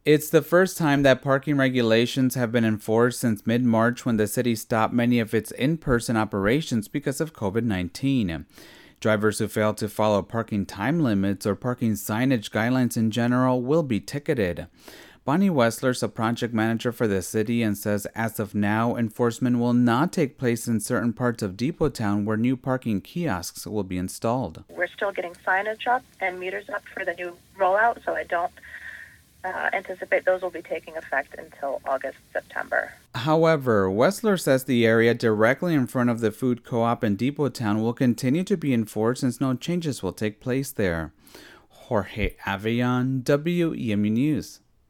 It's the first time that parking regulations have been enforced since mid-March when the city stopped many of its in-person operations because of COVID-19. Drivers who fail to follow parking time limits or parking signage guidelines in general will be ticketed. Bonnie Wessler is a project manager for the city and says as of now, enforcement will not take place in certain parts of Depot Town where new parking kiosks will be installed. We're still getting signage up and meters up for the new rollout, so I don't anticipate those will be taking effect until August, September. However, Wessler says the area directly in front of the food co-op in Depot Town will continue to be enforced since no changes will take place there. Jorge Avion, WEMU News.